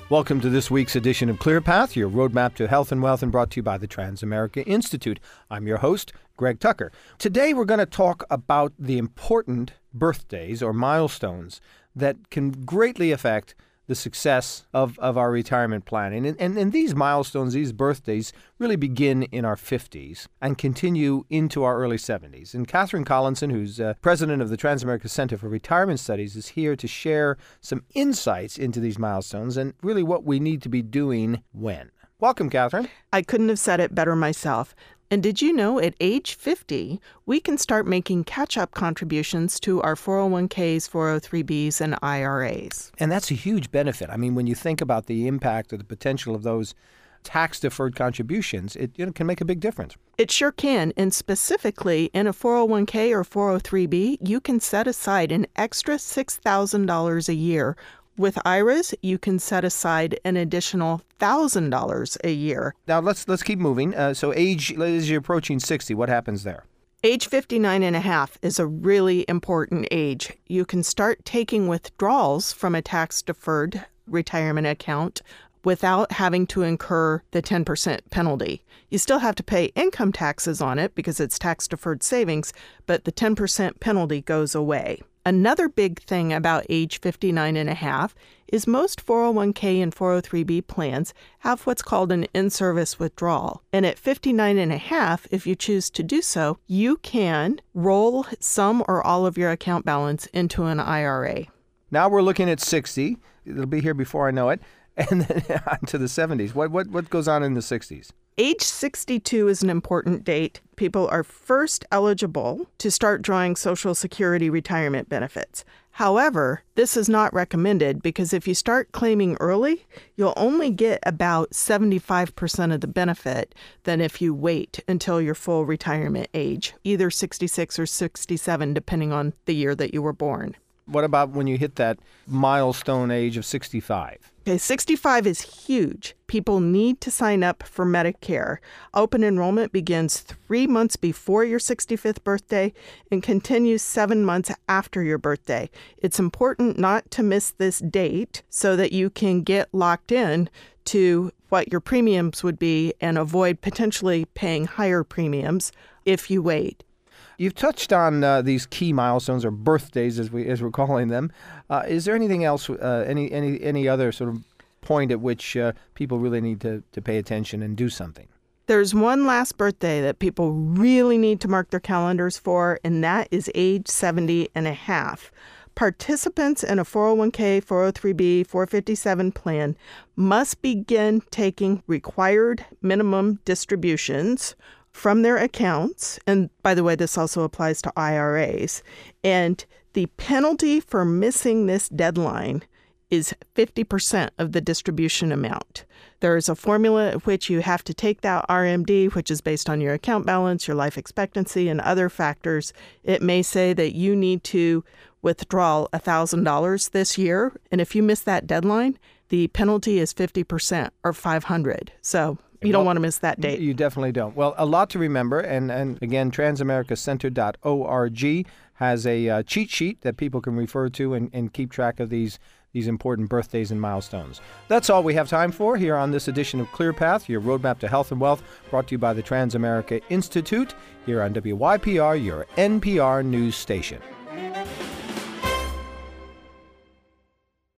Welcome to this week's edition of ClearPath, your roadmap to health and wealth, and brought to you by the Transamerica Institute. I'm your host, Greg Tucker. Today we're going to talk about the important birthdays or milestones that can greatly affect the success of our retirement planning. And these milestones, these birthdays, really begin in our 50s and continue into our early 70s. And Catherine Collinson, who's president of the Transamerica Center for Retirement Studies, is here to share some insights into these milestones and really what we need to be doing when. Welcome, Catherine. I couldn't have said it better myself. And did you know at age 50, we can start making catch-up contributions to our 401ks, 403bs, and IRAs? And that's a huge benefit. I mean, when you think about the impact or the potential of those tax-deferred contributions, it can make a big difference. It sure can. And specifically, in a 401k or 403b, you can set aside an extra $6,000 a year. With IRAs, you can set aside an additional $1,000 a year. Now, let's keep moving. So age, as you're approaching 60, what happens there? Age 59 and a half is a really important age. You can start taking withdrawals from a tax-deferred retirement account without having to incur the 10% penalty. You still have to pay income taxes on it because it's tax-deferred savings, but the 10% penalty goes away. Another big thing about age 59 and a half is most 401k and 403b plans have what's called an in-service withdrawal. And at 59 and a half, if you choose to do so, you can roll some or all of your account balance into an IRA. Now we're looking at 60. It'll be here before I know it. And then on to the 70s. What goes on in the 60s? Age 62 is an important date. People are first eligible to start drawing Social Security retirement benefits. However, this is not recommended because if you start claiming early, you'll only get about 75% of the benefit than if you wait until your full retirement age, either 66 or 67, depending on the year that you were born. What about when you hit that milestone age of 65? Okay, 65 is huge. People need to sign up for Medicare. Open enrollment begins 3 months before your 65th birthday and continues 7 months after your birthday. It's important not to miss this date so that you can get locked in to what your premiums would be and avoid potentially paying higher premiums if you wait. You've touched on these key milestones or birthdays, as we're calling them. Is there anything else, any other sort of point at which people really need to pay attention and do something? There's one last birthday that people really need to mark their calendars for, and that is age 70 and a half. Participants in a 401k, 403b, 457 plan must begin taking required minimum distributions from their accounts, and by the way, this also applies to IRAs, and the penalty for missing this deadline is 50% of the distribution amount. There is a formula at which you have to take that RMD, which is based on your account balance, your life expectancy, and other factors. It may say that you need to withdraw $1,000 this year, and if you miss that deadline, the penalty is 50% or $500. So you don't want to miss that date. You definitely don't. Well, a lot to remember. And again, transamericacenter.org has a cheat sheet that people can refer to and keep track of these important birthdays and milestones. That's all we have time for here on this edition of ClearPath, your roadmap to health and wealth, brought to you by the Transamerica Institute here on WYPR, your NPR news station.